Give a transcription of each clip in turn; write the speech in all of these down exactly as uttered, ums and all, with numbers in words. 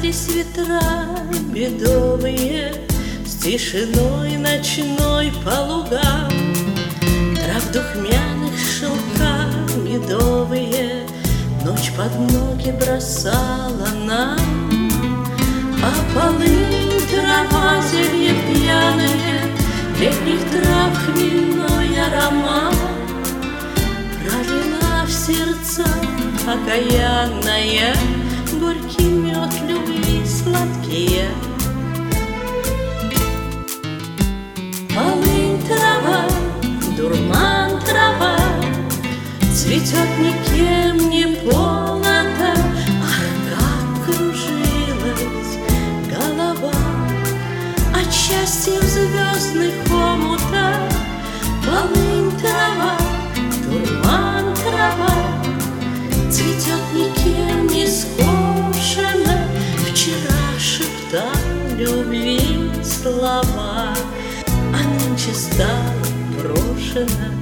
Смешались ветра бедовые с тишиной ночной по лугам. Трав духмяных шелка медовые ночь под ноги бросала нам. А полынь, трава, зелье пьяное, летних трав хмельной аромат пролила в сердца окаянная горький мед любви сладкие. Полынь, трава, дурман, трава, цветет никем не полата. Ах, как кружилась голова от счастья в звездных омутах. Полынь, трава, дурман, трава, цветет никем не скошена. Вчера шептал любви слова, а нынче стала брошена.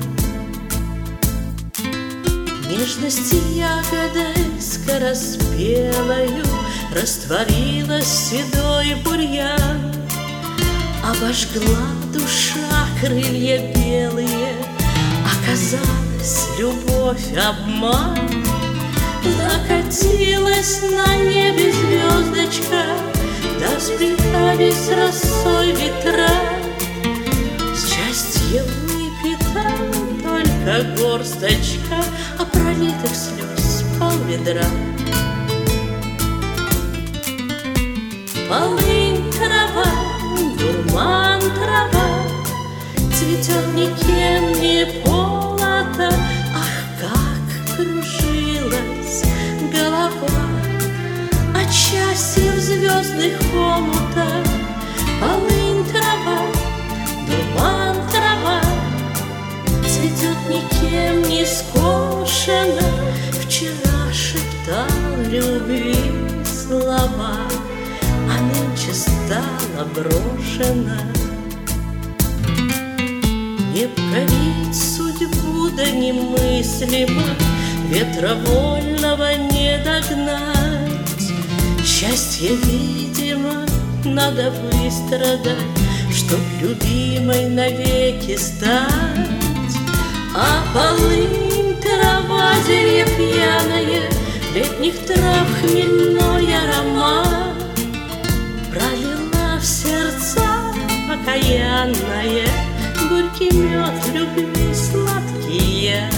Нежности ягодой скороспелою растворилась седой бурьян. Обожгла душа крылья белые, оказалась любовь обман. Закатилась на небе звездочка, да сплетались росой ветра. Счастье выпито только горсточка, а пролитых слез полведра. Полынь, трава, дурман, трава, цветет никем не полата. Ах, как кружилась голова от счастья в звездных омутах. Полынь, трава, дурман, трава, цветет никем не скошена. Вчера шептал любви слова, а нынче стала брошена. Не править судьбу, да немыслимо, ветра вольного не догнать. Счастье, видимо, надо выстрадать, чтоб любимой навеки стать. А полынь, трава, зелье пьяное, летних трав хмельной аромат пролила в сердца окаянная горький мед любви сладкие.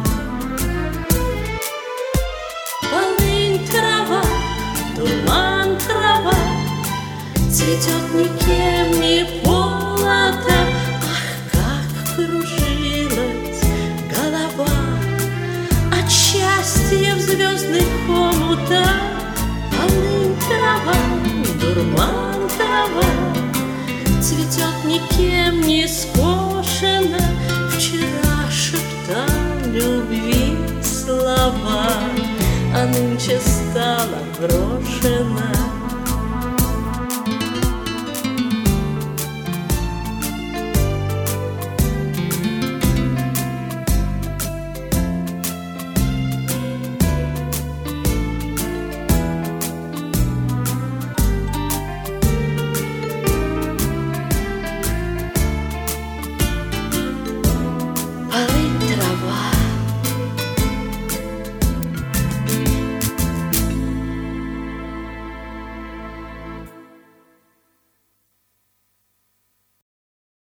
Полынь, трава, дурман, трава, цветет никем не полата. Ах, как кружилась голова от счастья в звездных омутах. Полынь, трава, дурман, трава, цветет никем не скошена. Вчера шептал любви слова, а нынче стала брошена.